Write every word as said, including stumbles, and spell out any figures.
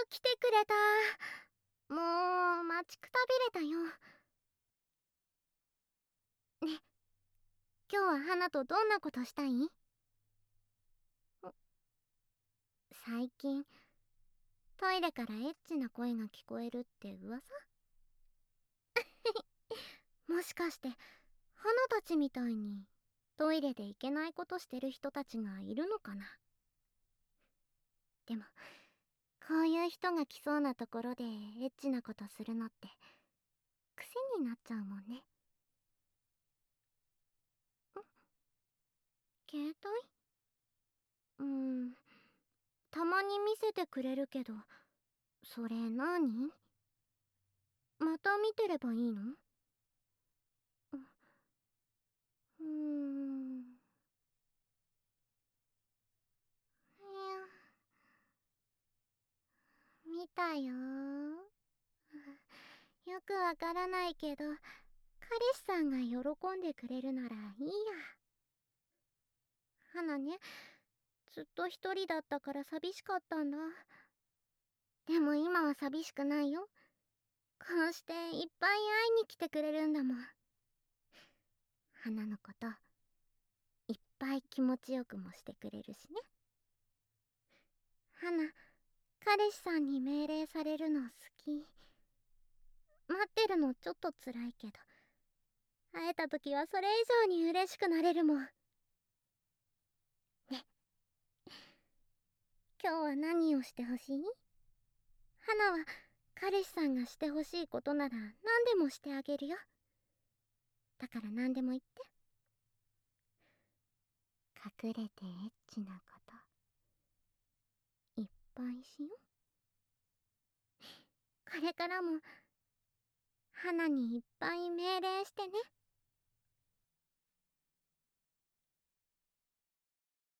来てくれた。もう待ちくたびれたよ。ね、今日は花とどんなことしたい？最近トイレからエッチな声が聞こえるって噂？もしかして花たちみたいにトイレでいけないことしてる人たちがいるのかな。でもこういう人が来そうなところでエッチなことするのって癖になっちゃうもんね。携帯？うーん、たまに見せてくれるけど、それ何？また見てればいいの？ううーん。いや、見たよ。よくわからないけど、彼氏さんが喜んでくれるならいいや。花ね、ずっと一人だったから寂しかったんだ。でも今は寂しくないよ。こうしていっぱい会いに来てくれるんだもん。花のこといっぱい気持ちよくもしてくれるしね。花、彼氏さんに命令されるの好き。待ってるのちょっと辛いけど、会えた時はそれ以上に嬉しくなれるもん。ね、今日は何をしてほしい？花は彼氏さんがしてほしいことなら何でもしてあげるよ。だから何でも言って。隠れてエッチなこといっぱいしよう。これからも花にいっぱい命令してね。